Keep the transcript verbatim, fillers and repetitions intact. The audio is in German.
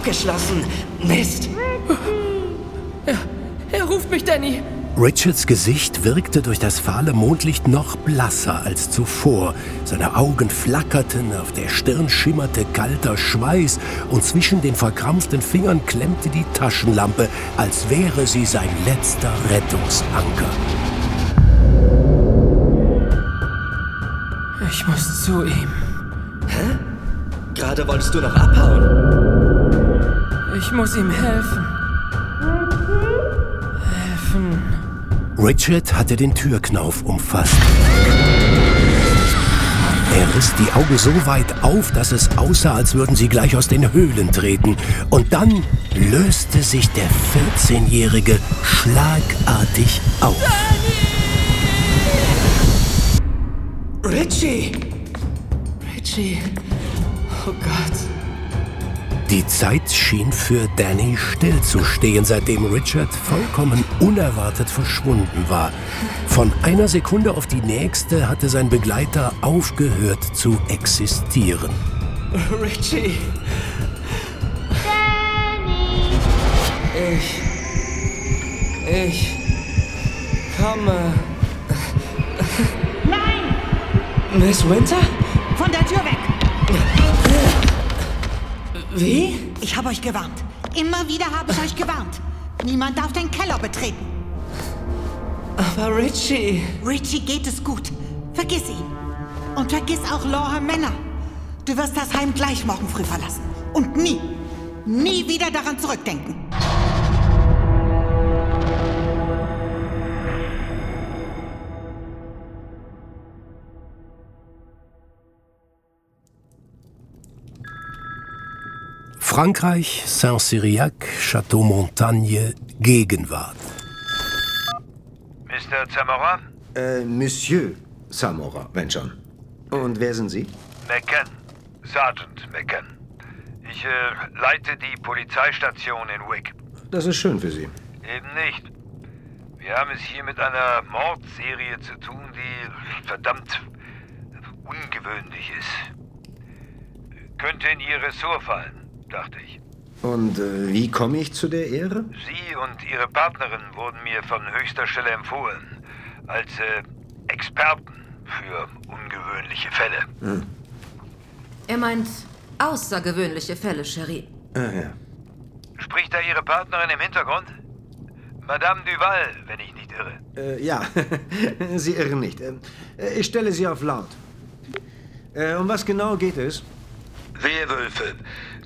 abgeschlossen. Mist. Er, er ruft mich, Danny. Richards Gesicht wirkte durch das fahle Mondlicht noch blasser als zuvor. Seine Augen flackerten, auf der Stirn schimmerte kalter Schweiß und zwischen den verkrampften Fingern klemmte die Taschenlampe, als wäre sie sein letzter Rettungsanker. Ich muss zu ihm. Hä? Gerade wolltest du noch abhauen. Ich muss ihm helfen. Helfen. Richard hatte den Türknauf umfasst. Er riss die Augen so weit auf, dass es aussah, als würden sie gleich aus den Höhlen treten. Und dann löste sich der vierzehnjährige schlagartig auf. Richie! Richie! Oh Gott. Die Zeit schien für Danny stillzustehen, seitdem Richard vollkommen unerwartet verschwunden war. Von einer Sekunde auf die nächste hatte sein Begleiter aufgehört zu existieren. Richie! Danny! Ich... Ich... komme... Nein! Miss Winter? Von der Tür weg! Wie? Ich habe euch gewarnt. Immer wieder habe ich euch gewarnt. Niemand darf den Keller betreten. Aber Richie... Richie geht es gut. Vergiss ihn. Und vergiss auch Laura Männer. Du wirst das Heim gleich morgen früh verlassen. Und nie, nie wieder daran zurückdenken. Frankreich, Saint-Cyriac, Château Montagne, Gegenwart. Mister Zamora? Äh, Monsieur Zamora, wenn schon. Und wer sind Sie? McCann. Sergeant McCann. Ich äh, leite die Polizeistation in Wick. Das ist schön für Sie. Eben nicht. Wir haben es hier mit einer Mordserie zu tun, die verdammt ungewöhnlich ist. Könnte in Ihr Ressort fallen, dachte ich. Und äh, wie komme ich zu der Ehre? Sie und Ihre Partnerin wurden mir von höchster Stelle empfohlen. Als äh, Experten für ungewöhnliche Fälle. Hm. Er meint außergewöhnliche Fälle, Cherie. Ah, ja. Spricht da Ihre Partnerin im Hintergrund? Madame Duval, wenn ich nicht irre. Äh, ja, Sie irren nicht. Äh, ich stelle Sie auf laut. Äh, um was genau geht es? Werwölfe.